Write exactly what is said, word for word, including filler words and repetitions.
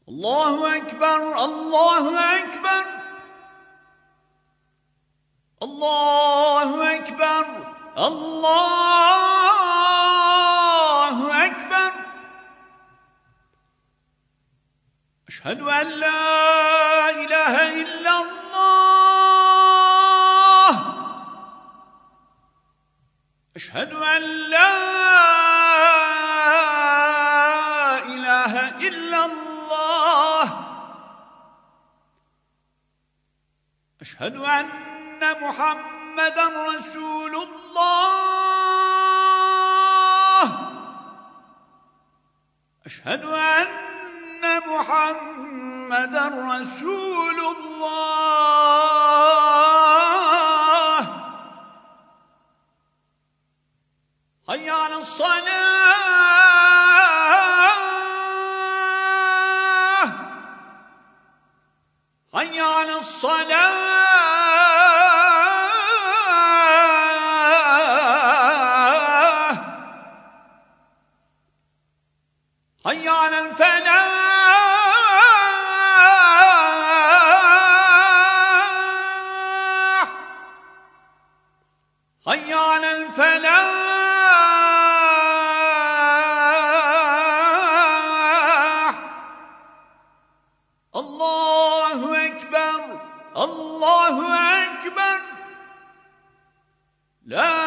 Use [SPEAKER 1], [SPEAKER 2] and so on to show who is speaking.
[SPEAKER 1] الله أكبر الله أكبر الله أكبر الله أكبر. أشهد أن لا إله إلا الله. أشهد أن لا إله إلا الله. أشهد أن محمدا رسول الله. أشهد أن محمدا رسول الله. حي على الصلاة. حي على الصلاة. حي على الفلاح. حي على الفلاح. الله أكبر الله أكبر. لا